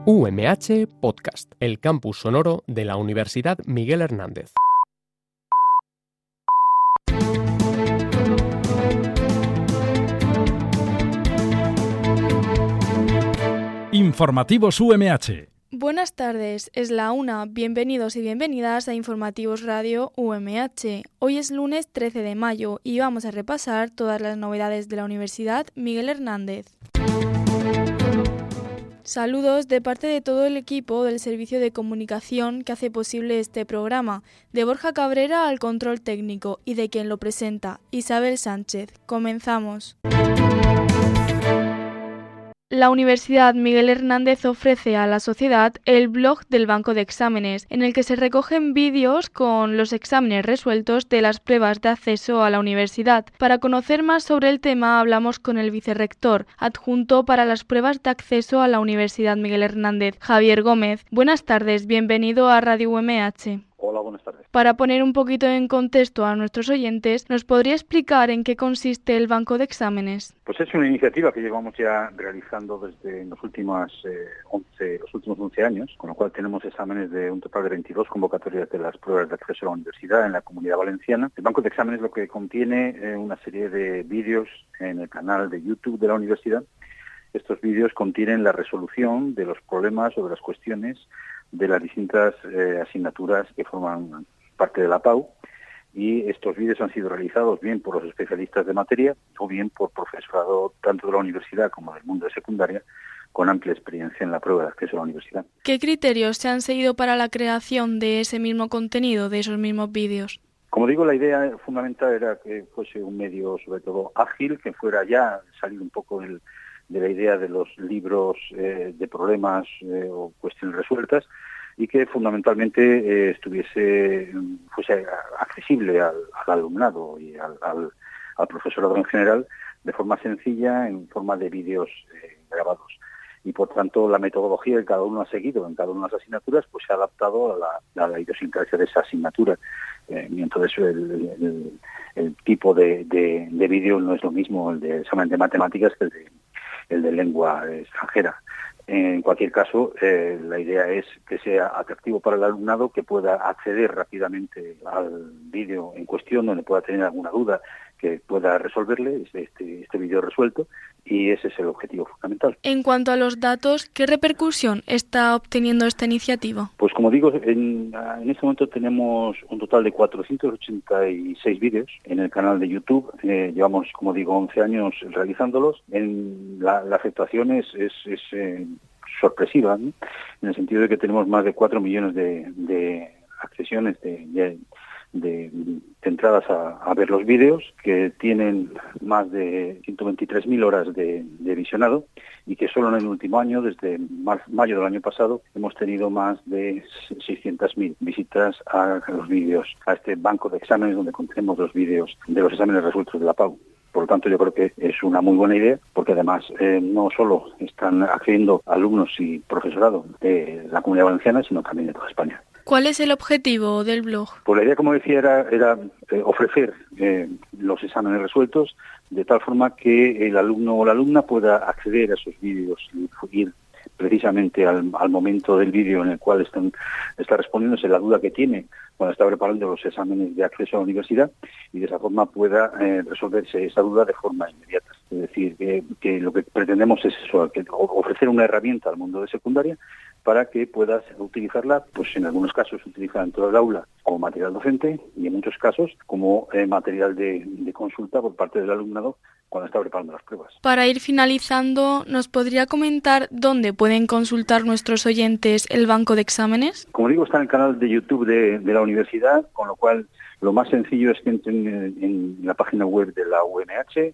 UMH Podcast, el campus sonoro de la Universidad Miguel Hernández. Informativos UMH. Buenas tardes, es la 1. Bienvenidos y bienvenidas a Informativos Radio UMH. Hoy es lunes 13 de mayo y vamos a repasar todas las novedades de la Universidad Miguel Hernández. Saludos de parte de todo el equipo del Servicio de Comunicación que hace posible este programa, de Borja Cabrera al control técnico y de quien lo presenta, Isabel Sánchez. Comenzamos. La Universidad Miguel Hernández ofrece a la sociedad el blog del Banco de Exámenes, en el que se recogen vídeos con los exámenes resueltos de las pruebas de acceso a la universidad. Para conocer más sobre el tema, hablamos con el vicerrector adjunto para las pruebas de acceso a la Universidad Miguel Hernández, Javier Gómez. Buenas tardes, bienvenido a Radio UMH. Hola, buenas tardes. Para poner un poquito en contexto a nuestros oyentes, ¿nos podría explicar en qué consiste el Banco de Exámenes? Pues es una iniciativa que llevamos ya realizando desde los últimos 11 años, con lo cual tenemos exámenes de un total de 22 convocatorias de las pruebas de acceso a la universidad en la Comunidad Valenciana. El Banco de Exámenes lo que contiene una serie de vídeos en el canal de YouTube de la universidad. Estos vídeos contienen la resolución de los problemas o de las cuestiones de las distintas asignaturas que forman parte de la PAU, y estos vídeos han sido realizados bien por los especialistas de materia o bien por profesorado tanto de la universidad como del mundo de secundaria con amplia experiencia en la prueba de acceso a la universidad. ¿Qué criterios se han seguido para la creación de ese mismo contenido, de esos mismos vídeos? Como digo, la idea fundamental era que fuese un medio sobre todo ágil, que fuera ya salir un poco de la idea de los libros de problemas o cuestiones resueltas, y que fundamentalmente fuese accesible al alumnado y al profesorado en general de forma sencilla, en forma de vídeos grabados. Y por tanto la metodología que cada uno ha seguido en cada una de las asignaturas pues se ha adaptado a la idiosincrasia de esa asignatura. Entonces el tipo de vídeo no es lo mismo el de examen de matemáticas que el de lengua extranjera. En cualquier caso, la idea es que sea atractivo para el alumnado, que pueda acceder rápidamente al vídeo en cuestión, donde pueda tener alguna duda, que pueda resolverle este vídeo resuelto, y ese es el objetivo fundamental. En cuanto a los datos, ¿qué repercusión está obteniendo esta iniciativa? Pues como digo, en este momento tenemos un total de 486 vídeos en el canal de YouTube. Llevamos, como digo, 11 años realizándolos. La aceptación es sorpresiva, ¿no? En el sentido de que tenemos más de 4 millones de accesiones de entradas a ver los vídeos, que tienen más de 123.000 horas de visionado, y que solo en el último año, desde mayo del año pasado, hemos tenido más de 600.000 visitas a los vídeos, a este banco de exámenes donde contenemos los vídeos de los exámenes resueltos de la PAU. Por lo tanto, yo creo que es una muy buena idea, porque además no solo están accediendo alumnos y profesorado de la Comunidad Valenciana, sino también de toda España. ¿Cuál es el objetivo del blog? Pues la idea, como decía, era ofrecer los exámenes resueltos de tal forma que el alumno o la alumna pueda acceder a esos vídeos y ir precisamente al momento del vídeo en el cual está respondiéndose la duda que tiene cuando está preparando los exámenes de acceso a la universidad, y de esa forma pueda resolverse esa duda de forma inmediata. Es decir, que lo que pretendemos es eso, ofrecer una herramienta al mundo de secundaria para que puedas utilizarla, pues en algunos casos se utiliza dentro del aula como material docente, y en muchos casos como material de consulta por parte del alumnado cuando está preparando las pruebas. Para ir finalizando, ¿nos podría comentar dónde pueden consultar nuestros oyentes el banco de exámenes? Como digo, está en el canal de YouTube de la universidad, con lo cual lo más sencillo es que entren en la página web de la UMH,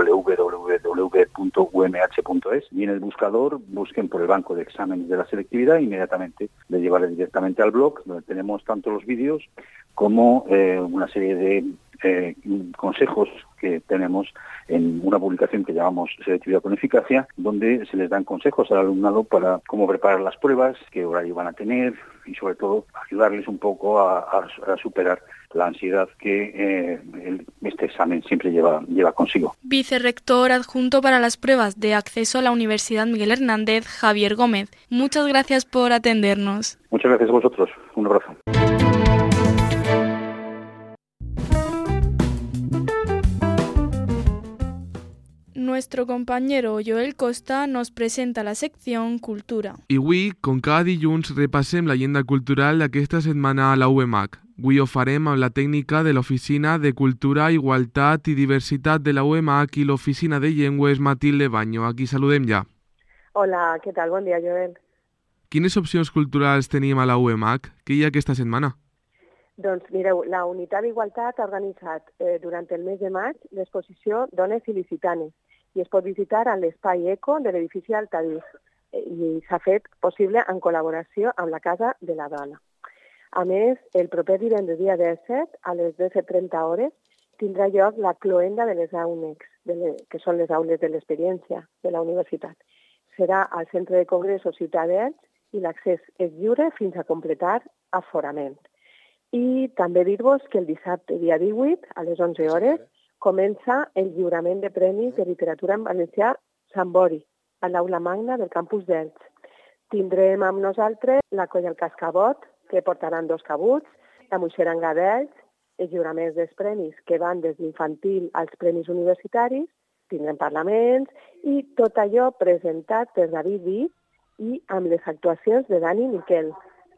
www.umh.es, y en el buscador busquen por el banco de exámenes de la selectividad, e inmediatamente les llevaré directamente al blog, donde tenemos tanto los vídeos como una serie de consejos que tenemos en una publicación que llamamos Selectividad con Eficacia, donde se les dan consejos al alumnado para cómo preparar las pruebas, qué horario van a tener, y sobre todo ayudarles un poco a superar la ansiedad que este examen siempre lleva consigo. Vicerrector adjunto para las pruebas de acceso a la Universidad Miguel Hernández, Javier Gómez. Muchas gracias por atendernos. Muchas gracias a vosotros. Un abrazo. Nuestro compañero Joel Costa nos presenta la sección Cultura. I avui, com cada dilluns, repassem l'agenda cultural d'aquesta setmana a la UEMAC. Avui ho farem amb la tècnica de l'Oficina de Cultura, Igualtat i Diversitat de la UEMAC i l'Oficina de Llengües Matilde Baño. Aquí saludem ja. Hola, què tal? Bon dia, Joel. Quines opcions culturals tenim a la UEMAC? Què hi ha aquesta setmana? Doncs mireu, la Unitat d'Igualtat ha organitzat durant el mes de maig l'exposició Dones il·licitanes i es pot visitar a l'Espai Eco de l'edifici Altavís i s'ha fet possible en col·laboració amb la Casa de la Dona. A més, el proper divendres dia 17, a les 17:30 hores, tindrà lloc la cloenda de les AUNEX, que són les aules de l'experiència de la universitat. Serà al Centre de Congressos Ciutadans i l'accés és lliure fins a completar aforament. I també dir-vos que el dissabte, dia 18, a les 11 hores, comença el lliurament de premis de literatura en valencià Sant Bori, a l'aula magna del campus d'Elx. Tindrem amb nosaltres la colla El Cascabot, que portaran 2 cabuts, la Moixeranga d'Elx, els lliuraments dels premis que van des d'infantil als premis universitaris, tindrem parlaments i tot allò presentat per David Viz i amb les actuacions de Dani Miquel.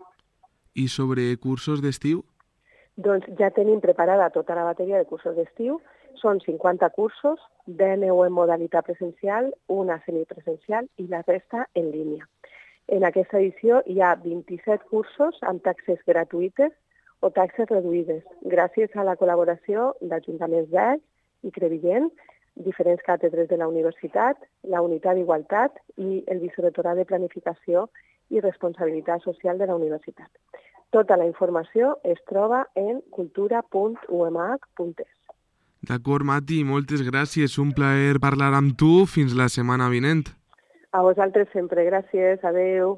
I sobre cursos d'estiu? Doncs ja tenim preparada tota la bateria de cursos d'estiu. Són 50 cursos, 10 en modalitat presencial, una semipresencial i la resta en línia. En aquesta edició hi ha 27 cursos amb taxes gratuïtes o taxes reduïdes, gràcies a la col·laboració d'Ajuntaments d'Elx i Crevillent, diferents càtedres de la universitat, la Unitat d'Igualtat i el Vicerrectorat de Planificació i Responsabilitat Social de la universitat. Tota la informació es troba en cultura.uemac.es. D'acord, Mati, moltes gràcies. Un plaer parlar amb tu. Fins la setmana vinent. A vosaltres sempre. Gràcies. Adeu.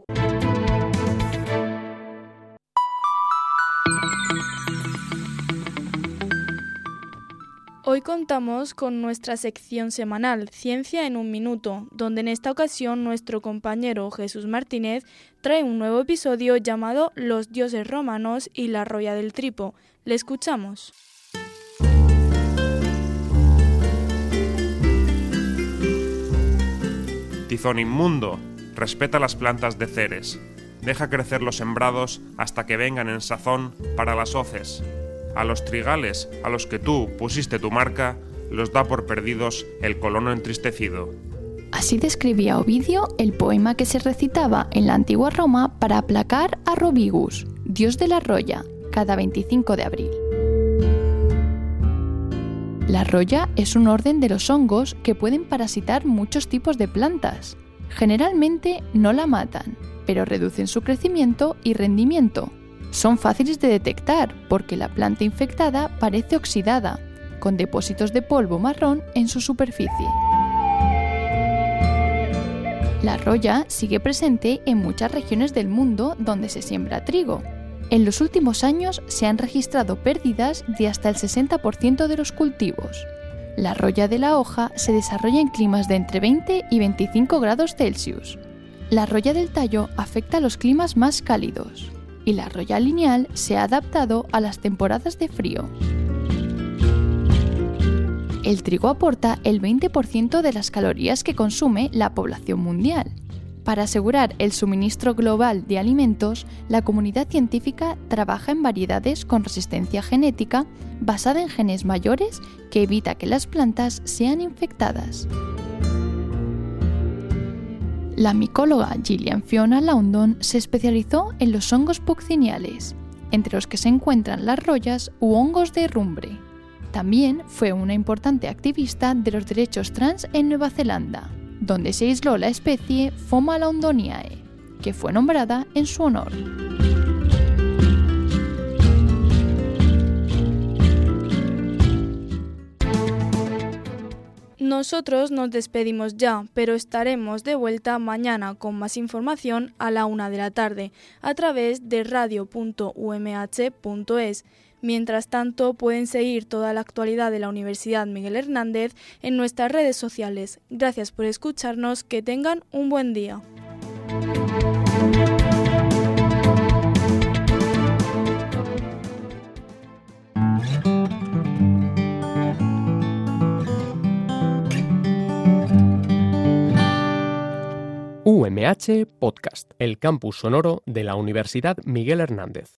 Hoy contamos con nuestra sección semanal Ciencia en un Minuto, donde en esta ocasión nuestro compañero Jesús Martínez trae un nuevo episodio llamado Los dioses romanos y la roya del Tripo. Le escuchamos. Tizón inmundo, respeta las plantas de Ceres. Deja crecer los sembrados hasta que vengan en sazón para las hoces. A los trigales, a los que tú pusiste tu marca, los da por perdidos el colono entristecido. Así describía Ovidio el poema que se recitaba en la antigua Roma para aplacar a Rovigus, dios de la roya, cada 25 de abril. La roya es un orden de los hongos que pueden parasitar muchos tipos de plantas. Generalmente no la matan, pero reducen su crecimiento y rendimiento. Son fáciles de detectar porque la planta infectada parece oxidada, con depósitos de polvo marrón en su superficie. La roya sigue presente en muchas regiones del mundo donde se siembra trigo. En los últimos años se han registrado pérdidas de hasta el 60% de los cultivos. La roya de la hoja se desarrolla en climas de entre 20 y 25 grados Celsius. La roya del tallo afecta a los climas más cálidos. Y la roya lineal se ha adaptado a las temporadas de frío. El trigo aporta el 20% de las calorías que consume la población mundial. Para asegurar el suministro global de alimentos, la comunidad científica trabaja en variedades con resistencia genética basada en genes mayores que evita que las plantas sean infectadas. La micóloga Gillian Fiona Loudon se especializó en los hongos bucciniales, entre los que se encuentran las royas u hongos de herrumbre. También fue una importante activista de los derechos trans en Nueva Zelanda, donde se aisló la especie Phoma loudoniae, que fue nombrada en su honor. Nosotros nos despedimos ya, pero estaremos de vuelta mañana con más información a la 1 de la tarde a través de radio.umh.es. Mientras tanto, pueden seguir toda la actualidad de la Universidad Miguel Hernández en nuestras redes sociales. Gracias por escucharnos, que tengan un buen día. UMH Podcast, el campus sonoro de la Universidad Miguel Hernández.